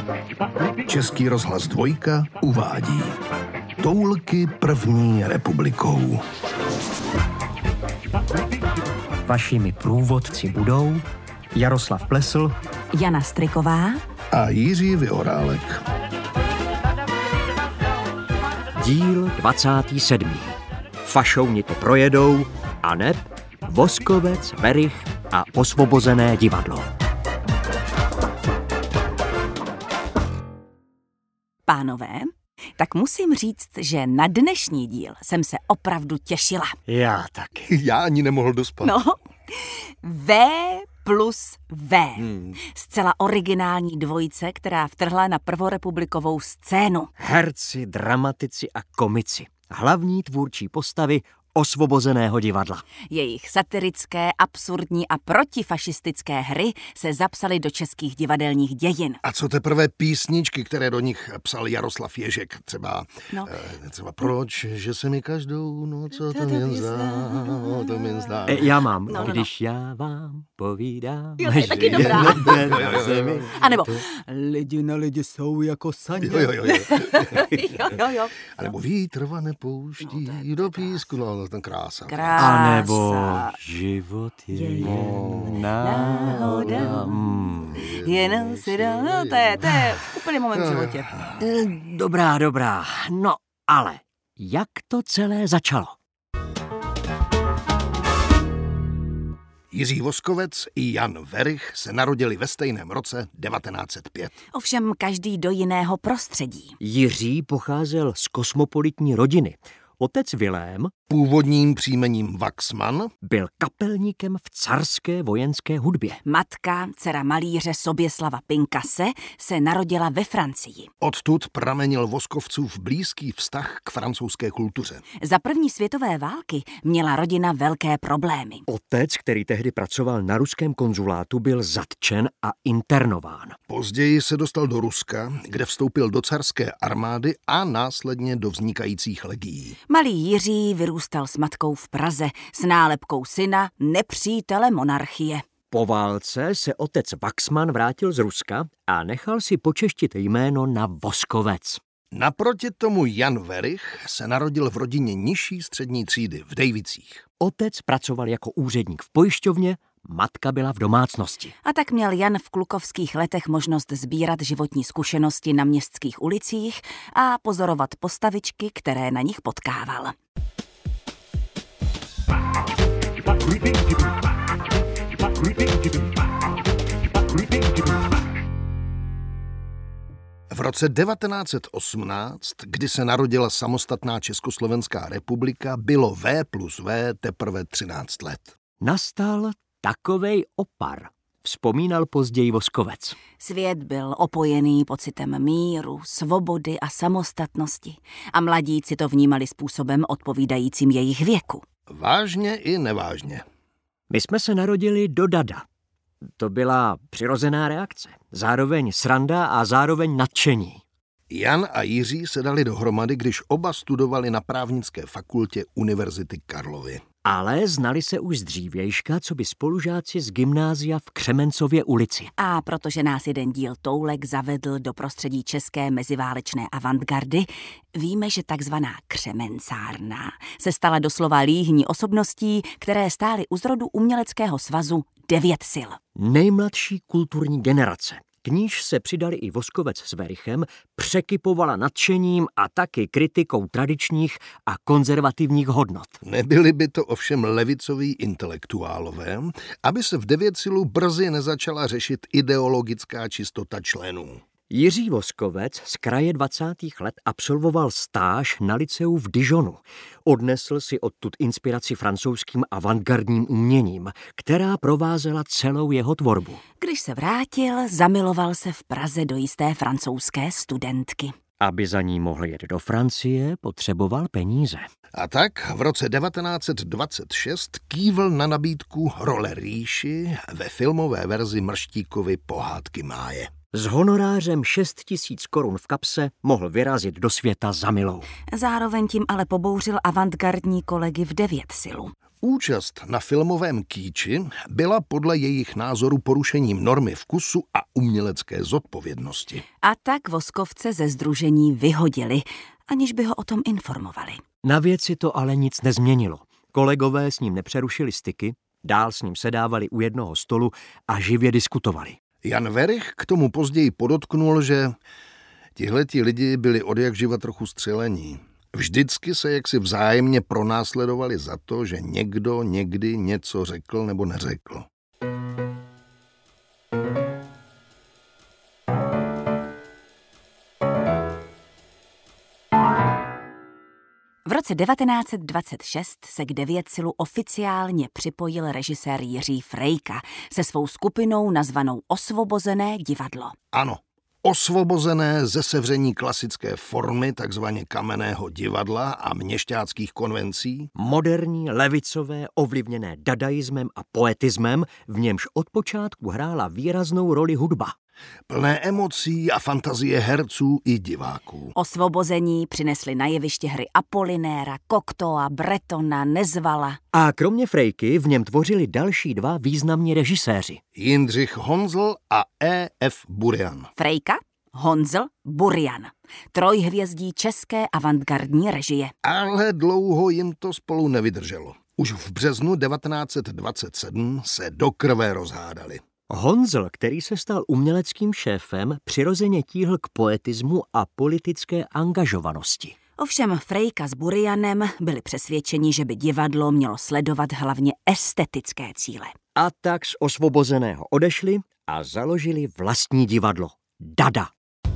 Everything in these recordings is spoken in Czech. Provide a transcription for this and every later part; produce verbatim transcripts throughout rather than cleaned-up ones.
Český rozhlas Dvojka uvádí Toulky první republikou. Vašimi průvodci budou Jaroslav Plesl, Jana Striková a Jiří Vyhorálek. Díl dvacátý sedmý Fašouni to projedou, aneb Voskovec, Werich a Osvobozené divadlo. Pánové, tak musím říct, že na dnešní díl jsem se opravdu těšila. Já taky. Já ani nemohl dospat. No, V plus V. Hmm. Zcela originální dvojice, která vtrhla na prvorepublikovou scénu. Herci, dramatici a komici. Hlavní tvůrčí postavy Osvobozeného divadla. Jejich satirické, absurdní a protifašistické hry se zapsaly do českých divadelních dějin. A co teprve písničky, které do nich psal Jaroslav Ježek, třeba, no. eh, třeba Proč, že se mi každou noc o tom jen zdá, o tom jen zdá. E, já mám, no, no, když no. já vám povídám. Jo, to je taky dobrá. A nebo lidi na lidi jsou jako saně. Jo, jo, jo. jo, jo, jo. A nebo vítr nepouští no, do písku, no, ten krása. Krása. A nebo život je jen náhoda. Mm. Jenom si dá, no to je, to je úplně moment v životě. Dobrá, dobrá. No, ale jak to celé začalo? Jiří Voskovec i Jan Werich se narodili ve stejném roce devatenáct set pět. Ovšem každý do jiného prostředí. Jiří pocházel z kosmopolitní rodiny. Otec Vilém, původním příjmením Waxman, byl kapelníkem v carské vojenské hudbě. Matka, dcera malíře Soběslava Pinkase, se narodila ve Francii. Odtud pramenil Voskovcův blízký vztah k francouzské kultuře. Za první světové války měla rodina velké problémy. Otec, který tehdy pracoval na ruském konzulátu, byl zatčen a internován. Později se dostal do Ruska, kde vstoupil do carské armády a následně do vznikajících legií. Malý Jiří vyrůstal s matkou v Praze s nálepkou syna nepřítele monarchie. Po válce se otec Waxman vrátil z Ruska a nechal si počeštit jméno na Voskovec. Naproti tomu Jan Werich se narodil v rodině nižší střední třídy v Dejvicích. Otec pracoval jako úředník v pojišťovně, matka byla v domácnosti. A tak měl Jan v klukovských letech možnost sbírat životní zkušenosti na městských ulicích a pozorovat postavičky, které na nich potkával. V roce devatenáct set osmnáct, kdy se narodila samostatná Československá republika, bylo V plus V teprve třináct let. Nastal takovej opar, vzpomínal později Voskovec. Svět byl opojený pocitem míru, svobody a samostatnosti a mladíci to vnímali způsobem odpovídajícím jejich věku. Vážně i nevážně. My jsme se narodili do Dada. To byla přirozená reakce. Zároveň sranda a zároveň nadšení. Jan a Jiří se dali dohromady, když oba studovali na právnické fakultě Univerzity Karlovy. Ale znali se už z dřívějška, co by spolužáci z gymnázia v Křemencově ulici. A protože nás jeden díl Toulek zavedl do prostředí české meziválečné avantgardy, víme, že takzvaná křemencárna se stala doslova líhní osobností, které stály u zrodu uměleckého svazu Devět sil. Nejmladší kulturní generace, k níž se přidali i Voskovec s Werichem, překypovala nadšením a taky kritikou tradičních a konzervativních hodnot. Nebyli by to ovšem levicoví intelektuálové, aby se v Devětsilu brzy nezačala řešit ideologická čistota členů. Jiří Voskovec z kraje dvacátých let absolvoval stáž na lyceu v Dijonu. Odnesl si odtud inspiraci francouzským avantgardním uměním, která provázela celou jeho tvorbu. Když se vrátil, zamiloval se v Praze do jisté francouzské studentky. Aby za ní mohl jet do Francie, potřeboval peníze. A tak v roce devatenáct set dvacet šest kývl na nabídku role Rýši ve filmové verzi Mrštíkovy Pohádky máje. S honorářem šest tisíc korun v kapse mohl vyrazit do světa za milou. Zároveň tím ale pobouřil avantgardní kolegy v Devětsilu. Účast na filmovém kýči byla podle jejich názoru porušením normy vkusu a umělecké zodpovědnosti. A tak Voskovce ze sdružení vyhodili, aniž by ho o tom informovali. Na věci to ale nic nezměnilo. Kolegové s ním nepřerušili styky, dál s ním sedávali u jednoho stolu a živě diskutovali. Jan Werich k tomu později podotknul, že tihleti lidi byli odjakživa trochu střelení. Vždycky se jaksi vzájemně pronásledovali za to, že někdo někdy něco řekl nebo neřekl. V roce devatenáct set dvacet šest se k Devětsilu oficiálně připojil režisér Jiří Frejka se svou skupinou nazvanou Osvobozené divadlo. Ano, osvobozené ze sevření klasické formy takzvaně kamenného divadla a měšťáckých konvencí. Moderní, levicové, ovlivněné dadaismem a poetismem, v němž od počátku hrála výraznou roli hudba. Plné emocí a fantazie herců i diváků. Osvobození přinesli na jeviště hry Apolinéra, Cocteaua, Bretona, Nezvala. A kromě Frejky v něm tvořili další dva významní režiséři. Jindřich Honzl a E F Burian. Frejka, Honzl, Burian. Trojhvězdí české avantgardní režie. Ale dlouho jim to spolu nevydrželo. Už v březnu devatenáct set dvacet sedm se do krve rozhádali. Honzl, který se stal uměleckým šéfem, přirozeně tíhl k poetismu a politické angažovanosti. Ovšem Frejka s Burianem byli přesvědčeni, že by divadlo mělo sledovat hlavně estetické cíle. A tak z Osvobozeného odešli a založili vlastní divadlo. Dada.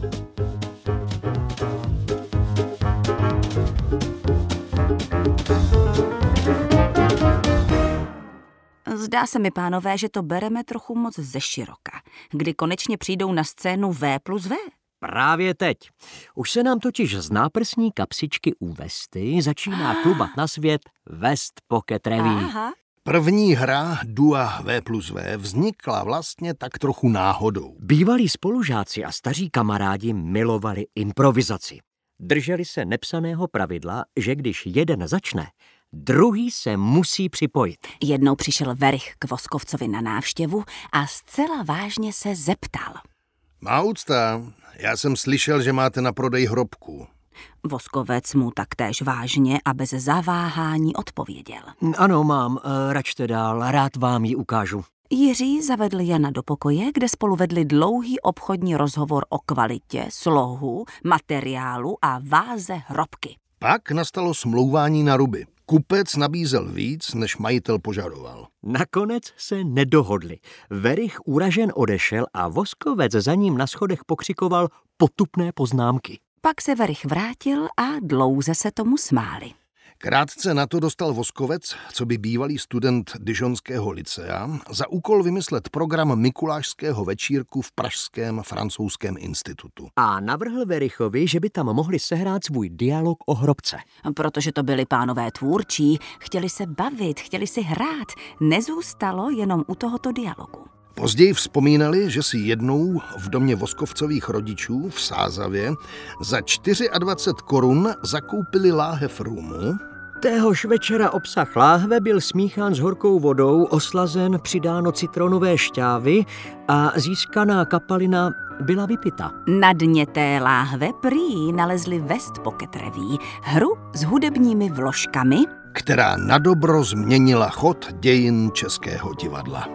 Zdá se mi, pánové, že to bereme trochu moc ze široka, kdy konečně přijdou na scénu V plus V. Právě teď. Už se nám totiž z náprsní kapsičky u vesty začíná klubat na svět West Pocket Revue. Aha. První hra Dua V plus V vznikla vlastně tak trochu náhodou. Bývalí spolužáci a staří kamarádi milovali improvizaci. Drželi se nepsaného pravidla, že když jeden začne, druhý se musí připojit. Jednou přišel Werich k Voskovcovi na návštěvu a zcela vážně se zeptal. Má úcta, já jsem slyšel, že máte na prodej hrobku. Voskovec mu taktéž vážně a bez zaváhání odpověděl. Ano, mám, račte dál, rád vám ji ukážu. Jiří zavedl Jana do pokoje, kde spolu vedli dlouhý obchodní rozhovor o kvalitě, slohu, materiálu a váze hrobky. Pak nastalo smlouvání na ruby. Kupec nabízel víc, než majitel požadoval. Nakonec se nedohodli. Werich uražen odešel a Voskovec za ním na schodech pokřikoval potupné poznámky. Pak se Werich vrátil a dlouze se tomu smáli. Krátce na to dostal Voskovec, co by bývalý student Dijonského lycea, za úkol vymyslet program Mikulášského večírku v Pražském francouzském institutu. A navrhl Werichovi, že by tam mohli sehrát svůj dialog o hrobce. Protože to byli pánové tvůrčí, chtěli se bavit, chtěli si hrát. Nezůstalo jenom u tohoto dialogu. Později vzpomínali, že si jednou v domě Voskovcových rodičů v Sázavě za dvacet čtyři korun zakoupili láhev růmu. Téhož večera obsah láhve byl smíchán s horkou vodou, oslazen, přidáno citronové šťávy a získaná kapalina byla vypita. Na dně té láhve prý nalezli West Pocket Revue, hru s hudebními vložkami, která nadobro změnila chod dějin českého divadla.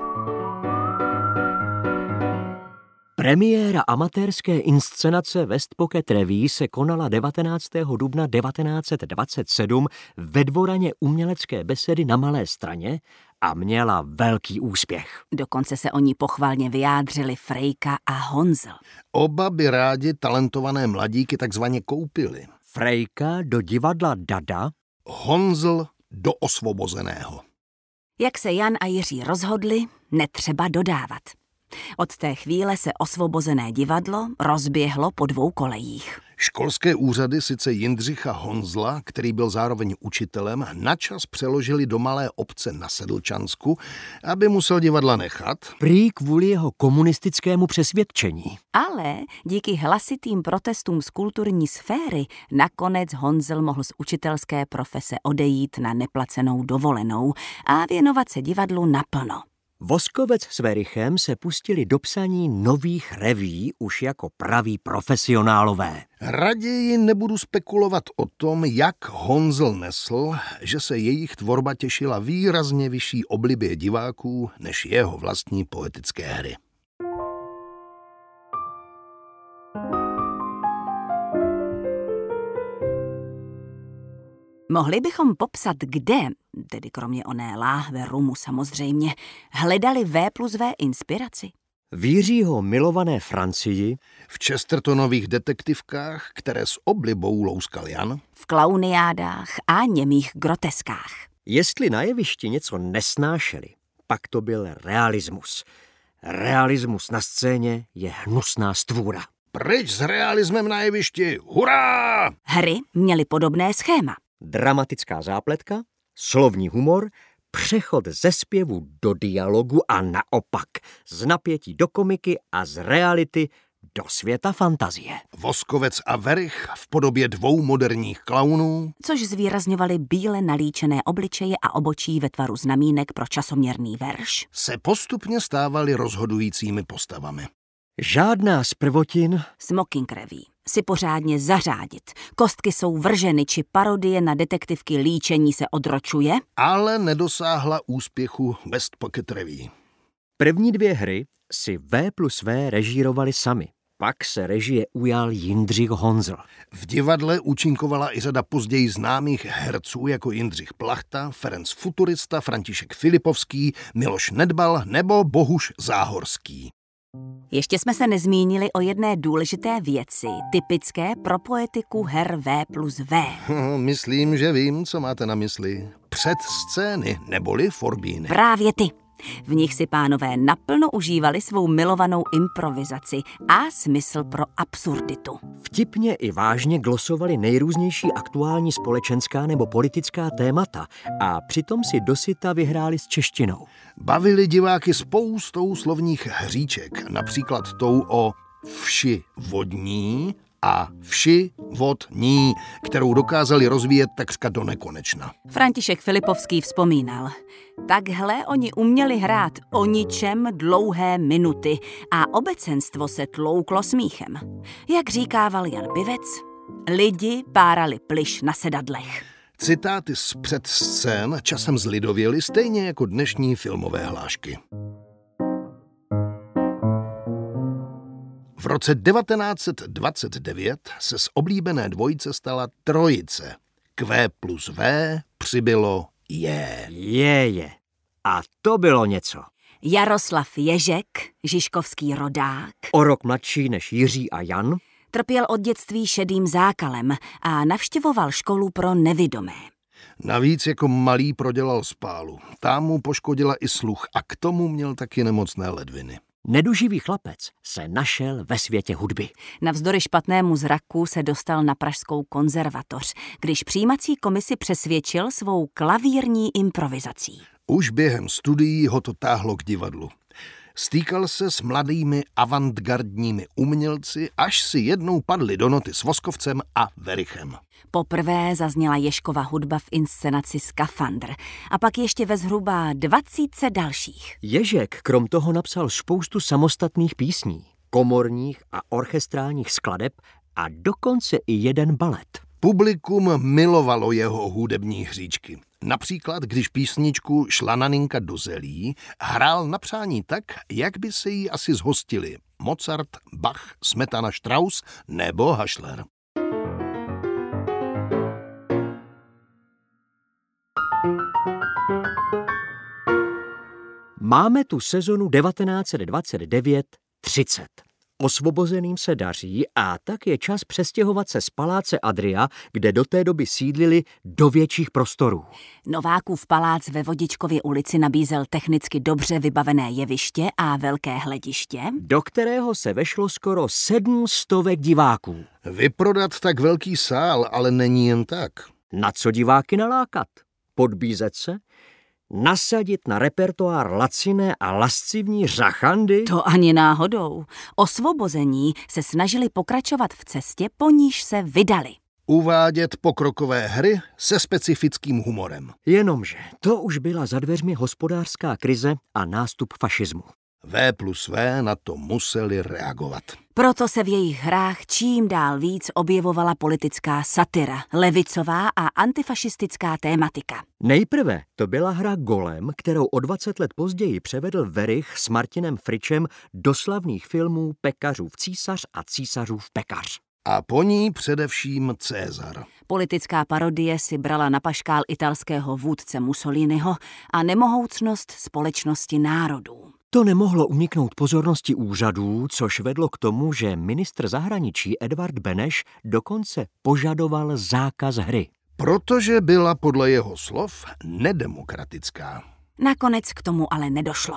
Premiéra amatérské inscenace West Pocket Revue se konala devatenáctého dubna devatenáct set dvacet sedm ve dvoraně Umělecké besedy na Malé Straně a měla velký úspěch. Dokonce se o ní pochvalně vyjádřili Frejka a Honzl. Oba by rádi talentované mladíky takzvaně koupili. Frejka do divadla Dada, Honzl do Osvobozeného. Jak se Jan a Jiří rozhodli, netřeba dodávat. Od té chvíle se Osvobozené divadlo rozběhlo po dvou kolejích. Školské úřady sice Jindřicha Honzla, který byl zároveň učitelem, načas přeložili do malé obce na Sedlčansku, aby musel divadla nechat. Prý kvůli jeho komunistickému přesvědčení. Ale díky hlasitým protestům z kulturní sféry nakonec Honzl mohl z učitelské profese odejít na neplacenou dovolenou a věnovat se divadlu naplno. Voskovec s Werichem se pustili do psaní nových reví už jako praví profesionálové. Raději nebudu spekulovat o tom, jak Honzl nesl, že se jejich tvorba těšila výrazně vyšší oblibě diváků než jeho vlastní poetické hry. Mohli bychom popsat, kde, tedy kromě oné láhve rumu samozřejmě, hledali V plus V inspiraci? V Jiřího milované Francii, v Chestertonových detektivkách, které s oblibou louskal Jan, v klauniádách a němých groteskách. Jestli na jevišti něco nesnášeli, pak to byl realismus. Realismus na scéně je hnusná stvůra. Pryč s realismem na jevišti, hurá! Hry měly podobné schéma. Dramatická zápletka, slovní humor, přechod ze zpěvu do dialogu a naopak, z napětí do komiky a z reality do světa fantazie. Voskovec a Werich v podobě dvou moderních klaunů, což zvýrazňovali bíle nalíčené obličeje a obočí ve tvaru znamínek pro časoměrný verš, se postupně stávali rozhodujícími postavami. Žádná z prvotin, smoking reví, si pořádně zařádit, kostky jsou vrženy či parodie na detektivky líčení se odročuje, ale nedosáhla úspěchu West Pocket Revue. První dvě hry si V plus V režírovali sami. Pak se režie ujal Jindřich Honzl. V divadle účinkovala i řada později známých herců jako Jindřich Plachta, Ferenc Futurista, František Filipovský, Miloš Nedbal nebo Bohuš Záhorský. Ještě jsme se nezmínili o jedné důležité věci, typické pro poetiku her V plus V. Myslím, že vím, co máte na mysli. Předscény neboli forbíny. Právě ty. V nich si pánové naplno užívali svou milovanou improvizaci a smysl pro absurditu. Vtipně i vážně glosovali nejrůznější aktuální společenská nebo politická témata a přitom si dosyta vyhráli s češtinou. Bavili diváky spoustou slovních hříček, například tou o vši vodní a vši vodní, kterou dokázali rozvíjet takřka do nekonečna. František Filipovský vzpomínal, takhle oni uměli hrát o ničem dlouhé minuty a obecenstvo se tlouklo smíchem. Jak říkával Jan Pivec, lidi párali plyš na sedadlech. Citáty z předscén časem zlidověly stejně jako dnešní filmové hlášky. V roce devatenáct set dvacet devět se z oblíbené dvojice stala trojice. Q plus V přibylo je. Je, je. A to bylo něco. Jaroslav Ježek, žižkovský rodák, o rok mladší než Jiří a Jan, trpěl od dětství šedým zákalem a navštěvoval školu pro nevidomé. Navíc jako malý prodělal spálu. Tam mu poškodila i sluch a k tomu měl taky nemocné ledviny. Neduživý chlapec se našel ve světě hudby. Navzdory špatnému zraku se dostal na pražskou konzervatoř, když přijímací komisi přesvědčil svou klavírní improvizací. Už během studií ho to táhlo k divadlu. Stýkal se s mladými avantgardními umělci, až si jednou padli do noty s Voskovcem a Werichem. Poprvé zazněla Ježkova hudba v inscenaci Skafandr a pak ještě ve zhruba dvacítce dalších. Ježek krom toho napsal spoustu samostatných písní, komorních a orchestrálních skladeb a dokonce i jeden balet. Publikum milovalo jeho hudební hříčky. Například, když písničku Šla Naninka do zelí hrál na přání tak, jak by se jí asi zhostili Mozart, Bach, Smetana, Strauss nebo Hašler. Máme tu sezonu devatenáct set dvacet devět třicet. Osvobozeným se daří a tak je čas přestěhovat se z paláce Adria, kde do té doby sídlili, do větších prostorů. Novákův palác ve Vodičkově ulici nabízel technicky dobře vybavené jeviště a velké hlediště, do kterého se vešlo skoro sedm stovek diváků. Vyprodat tak velký sál ale není jen tak. Na co diváky nalákat? Podbízet se? Nasadit na repertoár laciné a lascivní řachandy? To ani náhodou. Osvobození se snažili pokračovat v cestě, po níž se vydali. Uvádět pokrokové hry se specifickým humorem. Jenomže to už byla za dveřmi hospodářská krize a nástup fašismu. V plus V na to museli reagovat. Proto se v jejich hrách čím dál víc objevovala politická satyra, levicová a antifašistická tématika. Nejprve to byla hra Golem, kterou o dvacet let později převedl Werich s Martinem Fričem do slavných filmů Pekařův císař a Císařův pekař. A po ní především César. Politická parodie si brala na paškál italského vůdce Mussoliniho a nemohoucnost společnosti národů. To nemohlo uniknout pozornosti úřadů, což vedlo k tomu, že ministr zahraničí Edvard Beneš dokonce požadoval zákaz hry. Protože byla podle jeho slov nedemokratická. Nakonec k tomu ale nedošlo.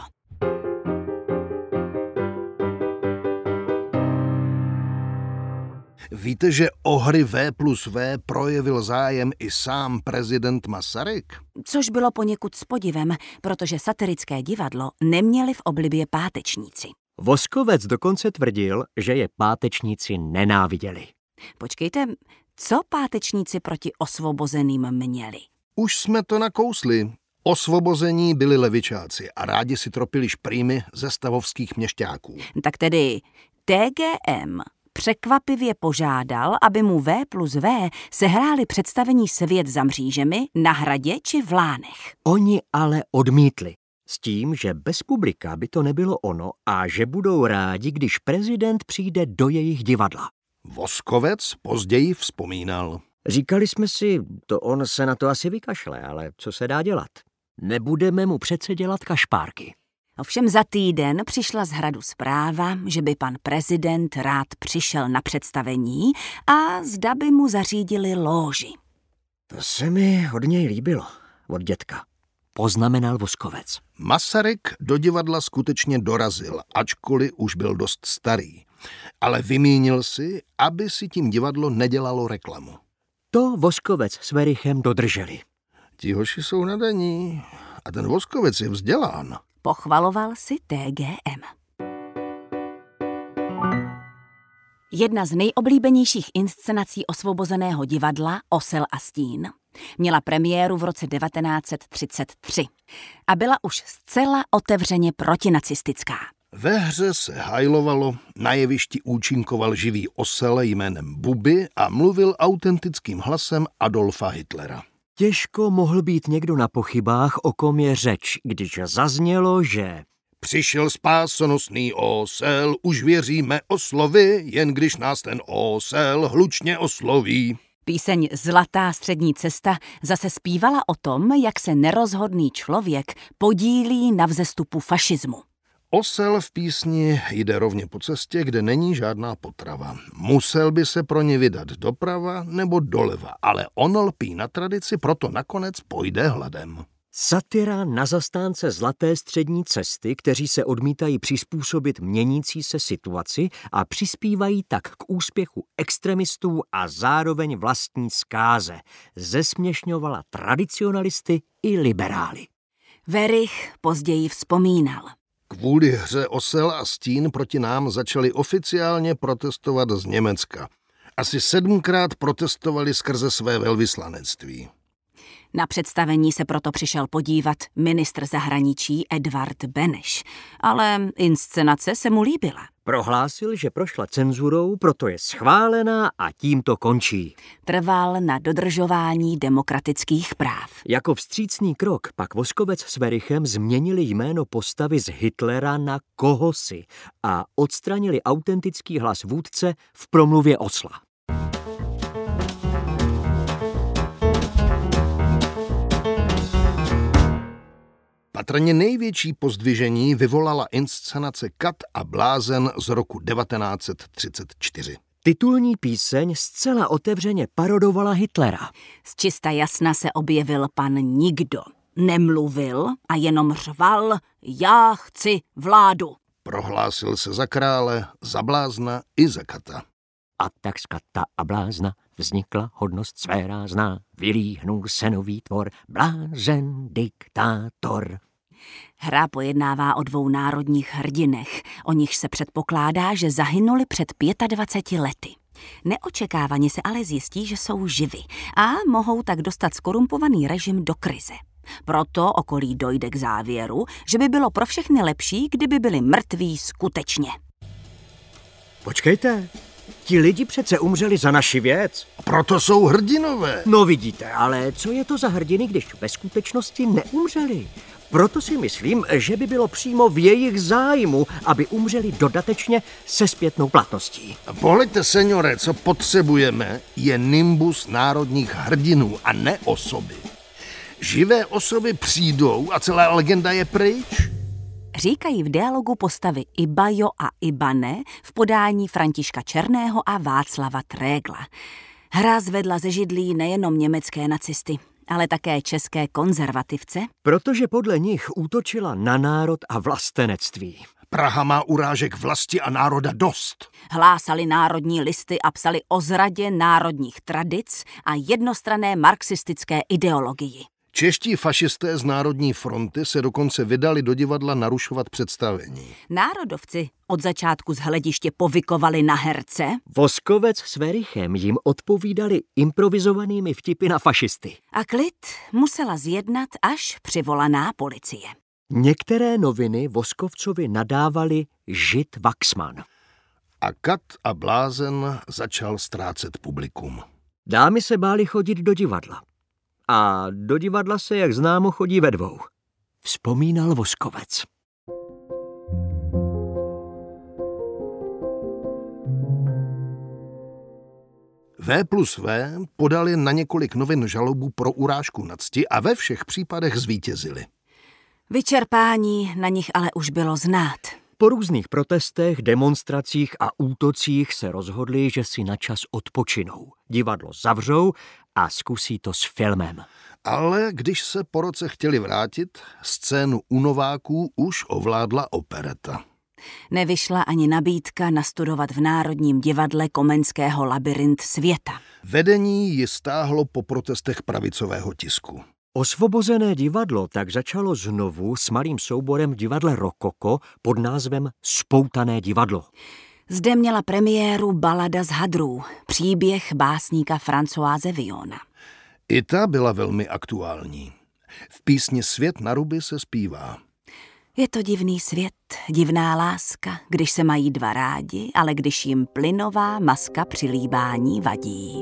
Víte, že o hry V plus V projevil zájem i sám prezident Masaryk? Což bylo poněkud s podivem, protože satirické divadlo neměli v oblibě pátečníci. Voskovec dokonce tvrdil, že je pátečníci nenáviděli. Počkejte, co pátečníci proti osvobozeným měli? Už jsme to nakousli. Osvobození byli levičáci a rádi si tropili šprýmy ze stavovských měšťáků. Tak tedy T G M překvapivě požádal, aby mu V plus V sehráli představení Svět za mřížemi na Hradě či v Lánech. Oni ale odmítli. S tím, že bez publika by to nebylo ono a že budou rádi, když prezident přijde do jejich divadla. Voskovec později vzpomínal. Říkali jsme si, to on se na to asi vykašle, ale co se dá dělat? Nebudeme mu přece dělat kašpárky. Ovšem za týden přišla z hradu zpráva, že by pan prezident rád přišel na představení a zda by mu zařídili lóži. To se mi od něj líbilo, od dětka, poznamenal Voskovec. Masaryk do divadla skutečně dorazil, ačkoliv už byl dost starý, ale vymínil si, aby si tím divadlo nedělalo reklamu. To Voskovec s Werichem dodrželi. Ti hoši jsou nadaní a ten Voskovec je vzdělán. Pochvaloval si T G M. Jedna z nejoblíbenějších inscenací osvobozeného divadla Osel a stín měla premiéru v roce devatenáct set třicet tři a byla už zcela otevřeně protinacistická. Ve hře se hajlovalo, na jevišti účinkoval živý osel jménem Buby a mluvil autentickým hlasem Adolfa Hitlera. Těžko mohl být někdo na pochybách, o kom je řeč, když zaznělo, že přišel spásonosný osel, už věříme oslovi, jen když nás ten osel hlučně osloví. Píseň Zlatá střední cesta zase zpívala o tom, jak se nerozhodný člověk podílí na vzestupu fašismu. Osel v písni jde rovně po cestě, kde není žádná potrava. Musel by se pro ně vydat doprava nebo doleva, ale on lpí na tradici, proto nakonec pojde hladem. Satyra na zastánce zlaté střední cesty, kteří se odmítají přizpůsobit měnící se situaci a přispívají tak k úspěchu extremistů a zároveň vlastní zkáze, zesměšňovala tradicionalisty i liberály. Werich později vzpomínal. Kvůli hře Osel a stín proti nám začali oficiálně protestovat z Německa. Asi sedmkrát protestovali skrze své velvyslanectví. Na představení se proto přišel podívat ministr zahraničí Edvard Beneš, ale inscenace se mu líbila. Prohlásil, že prošla cenzurou, proto je schválená a tím to končí. Trval na dodržování demokratických práv. Jako vstřícný krok pak Voskovec s Werichem změnili jméno postavy z Hitlera na kohosi a odstranili autentický hlas vůdce v promluvě osla. Patrně největší pozdvižení vyvolala inscenace Kat a blázen z roku devatenáct set třicet čtyři. Titulní píseň zcela otevřeně parodovala Hitlera. Z čista jasna se objevil pan Nikdo. Nemluvil a jenom řval: já chci vládu. Prohlásil se za krále, za blázna i za Kata. A tak z Kata a blázna vznikla hodnost své rázná. Vylíhnul se nový tvor, blázen diktátor. Hra pojednává o dvou národních hrdinech, o nichž se předpokládá, že zahynuli před dvaceti pěti lety. Neočekávaně se ale zjistí, že jsou živi a mohou tak dostat skorumpovaný režim do krize. Proto okolí dojde k závěru, že by bylo pro všechny lepší, kdyby byli mrtví skutečně. Počkejte, ti lidi přece umřeli za naši věc. Proto jsou hrdinové. No vidíte, ale co je to za hrdiny, když ve skutečnosti neumřeli? Proto si myslím, že by bylo přímo v jejich zájmu, aby umřeli dodatečně se zpětnou platností. Pohleďte, seniore, co potřebujeme, je nimbus národních hrdinů a ne osoby. Živé osoby přijdou a celá legenda je pryč. Říkají v dialogu postavy Ibajo a Ibane v podání Františka Černého a Václava Trégla. Hra zvedla ze židlí nejenom německé nacisty, ale také české konzervativce. Protože podle nich útočila na národ a vlastenectví. Praha má urážek vlasti a národa dost. Hlásali národní listy a psali o zradě národních tradic a jednostranné marxistické ideologii. Čeští fašisté z Národní fronty se dokonce vydali do divadla narušovat představení. Národovci od začátku z hlediště povykovali na herce. Voskovec s Verichem jim odpovídali improvizovanými vtipy na fašisty. A klid musela zjednat až přivolaná policie. Některé noviny Voskovcovi nadávali žid Waxman. A Kat a blázen začal ztrácet publikum. Dámy se bály chodit do divadla. A do divadla se, jak známo, chodí ve dvou. Vzpomínal Voskovec. V plus V podali na několik novin žalobu pro urážku na cti a ve všech případech zvítězili. Vyčerpání na nich ale už bylo znát. Po různých protestech, demonstracích a útocích se rozhodli, že si na čas odpočinou. Divadlo zavřou a zkusí to s filmem. Ale když se po roce chtěli vrátit, scénu u Nováků už ovládla opereta. Nevyšla ani nabídka nastudovat v Národním divadle Komenského Labyrint světa. Vedení ji stáhlo po protestech pravicového tisku. Osvobozené divadlo tak začalo znovu s malým souborem v divadle Rokoko pod názvem Spoutané divadlo. Zde měla premiéru Balada z hadrů, příběh básníka Françoise Villona. I ta byla velmi aktuální. V písni Svět na ruby se zpívá: Je to divný svět, divná láska, když se mají dva rádi, ale když jim plynová maska při líbání vadí.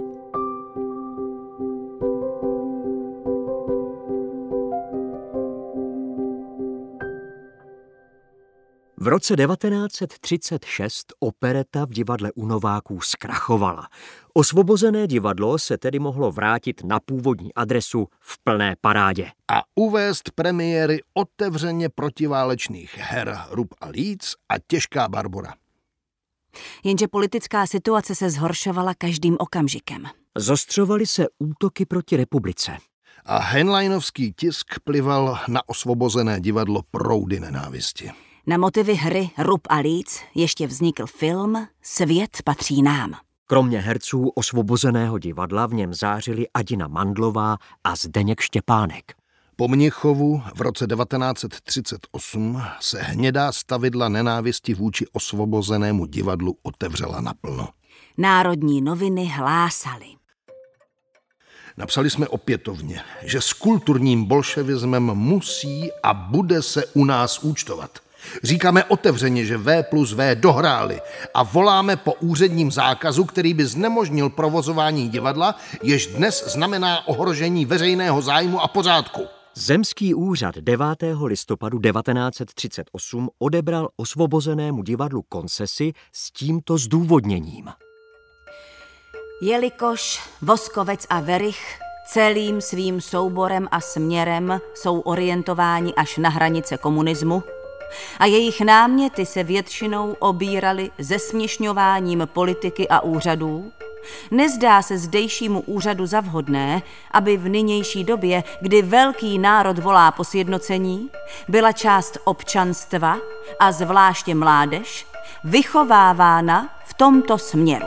V roce devatenáct set třicet šest opereta v divadle u Nováků zkrachovala. Osvobozené divadlo se tedy mohlo vrátit na původní adresu v plné parádě. A uvést premiéry otevřeně protiválečných her Rub a Líc a Těžká Barbora. Jenže politická situace se zhoršovala každým okamžikem. Zostřovaly se útoky proti republice. A Henleinovský tisk plival na osvobozené divadlo proudy nenávisti. Na motivy hry Rub a Líc ještě vznikl film Svět patří nám. Kromě herců osvobozeného divadla v něm zářili Adina Mandlová a Zdeněk Štěpánek. Po Mnichovu v roce devatenáct set třicet osm se hnědá stavidla nenávisti vůči osvobozenému divadlu otevřela naplno. Národní noviny hlásaly. Napsali jsme opětovně, že s kulturním bolševismem musí a bude se u nás účtovat. Říkáme otevřeně, že V plus V dohráli a voláme po úředním zákazu, který by znemožnil provozování divadla, jež dnes znamená ohrožení veřejného zájmu a pořádku. Zemský úřad devátého listopadu devatenáct set třicet osm odebral osvobozenému divadlu koncesi s tímto zdůvodněním. Jelikož Voskovec a Verich Celým svým souborem a směrem jsou orientováni až na hranice komunismu a jejich náměty se většinou obíraly zesměšňováním politiky a úřadů. Nezdá se zdejšímu úřadu za vhodné, aby v nynější době, kdy velký národ volá po sjednocení, byla část občanstva a zvláště mládež vychovávána v tomto směru.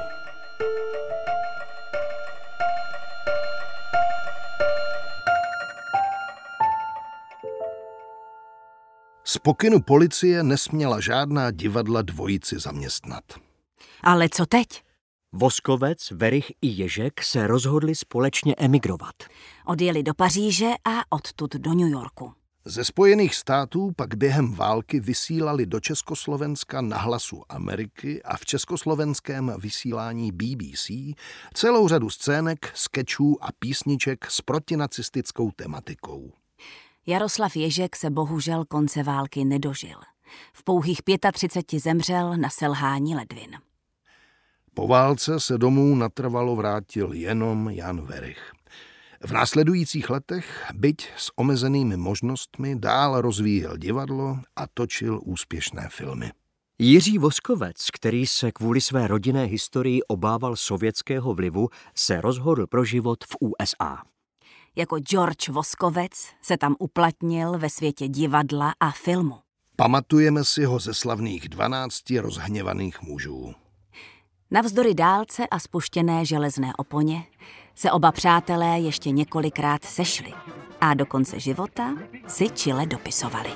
Z pokynu policie nesměla žádná divadla dvojici zaměstnat. Ale co teď? Voskovec, Werich i Ježek se rozhodli společně emigrovat. Odjeli do Paříže a odtud do New Yorku. Ze Spojených států pak během války vysílali do Československa na Hlasu Ameriky a v československém vysílání B B C celou řadu scének, skečů a písniček s protinacistickou tematikou. Jaroslav Ježek se bohužel konce války nedožil. V pouhých třiceti pěti zemřel na selhání ledvin. Po válce se domů natrvalo vrátil jenom Jan Werich. V následujících letech, byť s omezenými možnostmi, dál rozvíjel divadlo a točil úspěšné filmy. Jiří Voskovec, který se kvůli své rodinné historii obával sovětského vlivu, se rozhodl pro život v U S A. Jako George Voskovec se tam uplatnil ve světě divadla a filmu. Pamatujeme si ho ze slavných dvanácti rozhněvaných mužů. Navzdory dálce a spuštěné železné oponě se oba přátelé ještě několikrát sešli a do konce života si čile dopisovali.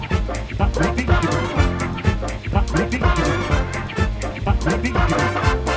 Thank you.